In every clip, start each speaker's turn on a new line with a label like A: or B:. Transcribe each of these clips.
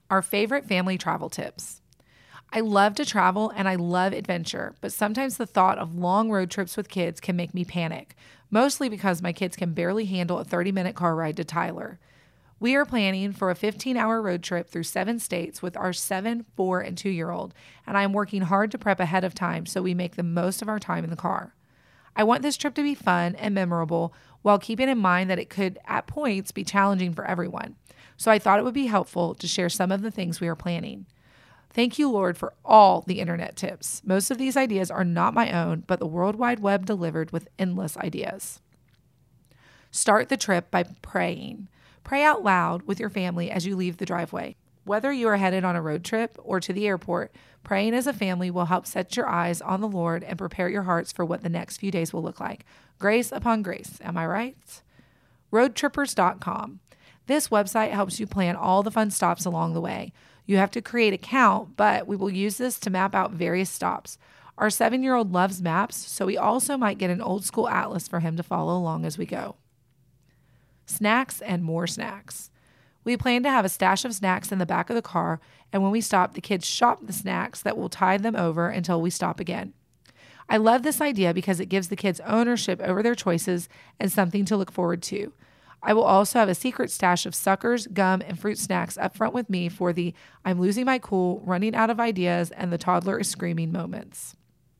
A: Our favorite family travel tips. I love to travel and I love adventure, but sometimes the thought of long road trips with kids can make me panic, mostly because my kids can barely handle a 30-minute car ride to Tyler. We are planning for a 15-hour road trip through 7 states with our 7, 4, and 2-year-old, and I am working hard to prep ahead of time so we make the most of our time in the car. I want this trip to be fun and memorable while keeping in mind that it could, at points, be challenging for everyone. So I thought it would be helpful to share some of the things we are planning. Thank you, Lord, for all the internet tips. Most of these ideas are not my own, but the World Wide Web delivered with endless ideas. Start the trip by praying. Pray out loud with your family as you leave the driveway. Whether you are headed on a road trip or to the airport, praying as a family will help set your eyes on the Lord and prepare your hearts for what the next few days will look like. Grace upon grace, am I right? Roadtrippers.com. This website helps you plan all the fun stops along the way. You have to create a count, but we will use this to map out various stops. Our 7-year-old loves maps, so we also might get an old school atlas for him to follow along as we go. Snacks and more snacks. We plan to have a stash of snacks in the back of the car, and when we stop, the kids shop the snacks that will tide them over until we stop again. I love this idea because it gives the kids ownership over their choices and something to look forward to. I will also have a secret stash of suckers, gum, and fruit snacks up front with me for the I'm losing my cool, running out of ideas, and the toddler is screaming moments.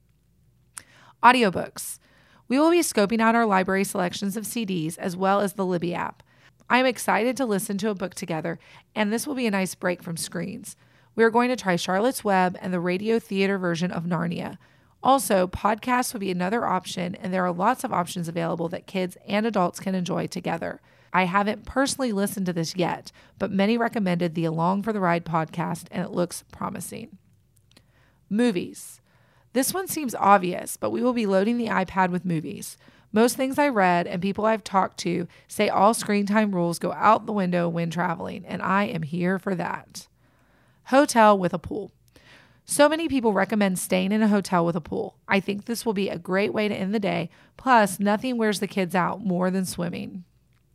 A: Audiobooks. We will be scoping out our library selections of CDs as well as the Libby app. I am excited to listen to a book together, and this will be a nice break from screens. We are going to try Charlotte's Web and the radio theater version of Narnia. Also, podcasts will be another option, and there are lots of options available that kids and adults can enjoy together. I haven't personally listened to this yet, but many recommended the Along for the Ride podcast, and it looks promising. Movies. This one seems obvious, but we will be loading the iPad with movies. Most things I read and people I've talked to say all screen time rules go out the window when traveling, and I am here for that. Hotel with a pool. So many people recommend staying in a hotel with a pool. I think this will be a great way to end the day, plus nothing wears the kids out more than swimming.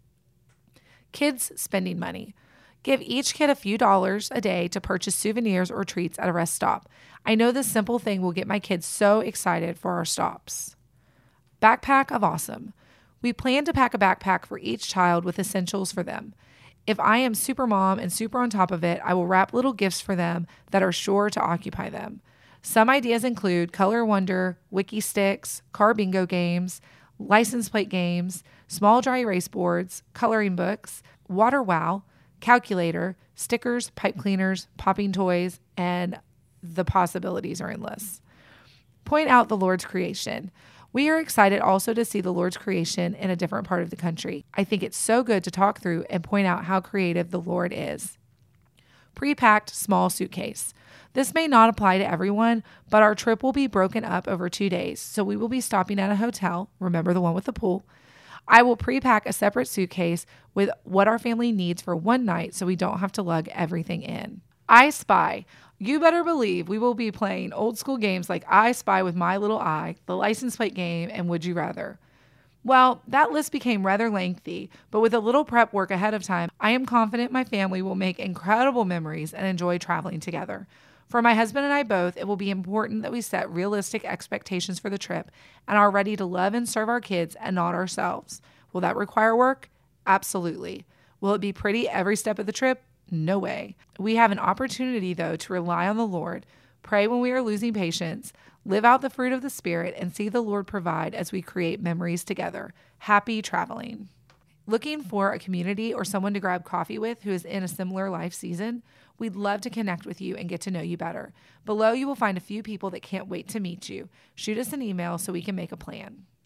A: Kids spending money. Give each kid a few dollars a day to purchase souvenirs or treats at a rest stop. I know this simple thing will get my kids so excited for our stops. Backpack of awesome. We plan to pack a backpack for each child with essentials for them. If I am super mom and super on top of it, I will wrap little gifts for them that are sure to occupy them. Some ideas include Color Wonder, Wiki Sticks, car bingo games, license plate games, small dry erase boards, coloring books, water wow, calculator, stickers, pipe cleaners, popping toys, and the possibilities are endless. Point out the Lord's creation. We are excited also to see the Lord's creation in a different part of the country. I think it's so good to talk through and point out how creative the Lord is. Pre-packed small suitcase. This may not apply to everyone, but our trip will be broken up over 2 days, so we will be stopping at a hotel, remember the one with the pool. I will pre-pack a separate suitcase with what our family needs for one night so we don't have to lug everything in. I Spy. You better believe we will be playing old school games like I Spy with My Little Eye, the license plate game, and Would You Rather. Well, that list became rather lengthy, but with a little prep work ahead of time, I am confident my family will make incredible memories and enjoy traveling together. For my husband and I both, it will be important that we set realistic expectations for the trip and are ready to love and serve our kids and not ourselves. Will that require work? Absolutely. Will it be pretty every step of the trip? No way. We have an opportunity, though, to rely on the Lord, pray when we are losing patience, live out the fruit of the Spirit, and see the Lord provide as we create memories together. Happy traveling. Looking for a community or someone to grab coffee with who is in a similar life season? We'd love to connect with you and get to know you better. Below, you will find a few people that can't wait to meet you. Shoot us an email so we can make a plan.